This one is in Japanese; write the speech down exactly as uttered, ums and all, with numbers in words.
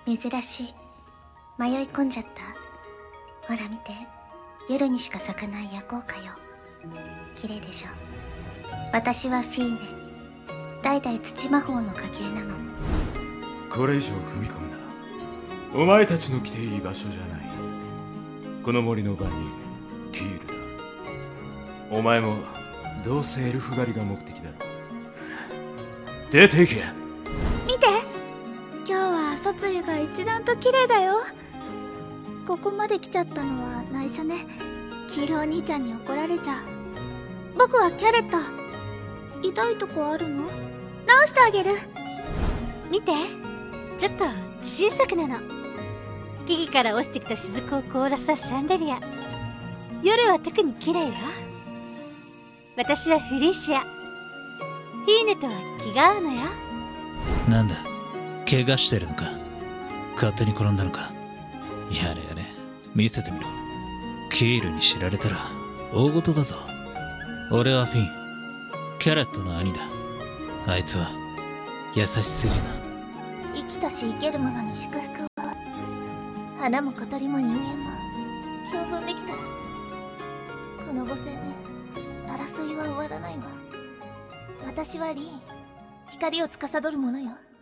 珍しい。迷い込んじゃった。ほら見て、夜にしか咲かない夜光花よ。綺麗でしょ。私はフィーネ。代々土魔法の家系なの。 これ以上踏み込むな。お前たちの来ていい場所じゃない。この森の番人キールだ。お前もどうせエルフ狩りが目的だろ。出ていけ。 見て、今日は殺湯が一段と綺麗だよ。ここまで来ちゃったのは内緒ね。黄色お兄ちゃんに怒られちゃう。僕はキャレット。痛いとこあるの？直してあげる。 見て、ちょっと自信作なの。木々から落ちてきた雫を凍らせたシャンデリア。夜は特に綺麗よ。私はフリーシア。フィーネとは気が合うのよ。 なんだ、怪我してるのか？勝手に転んだのか？やれやれ、見せてみろ。キールに知られたら大事だぞ。俺はフィン、キャレットの兄だ。あいつは優しすぎるな。 生きとし生けるものに祝福を。花も小鳥も人間も共存できたら、この母性ね、争いは終わらないわ。私はリーン、光を司る者よ。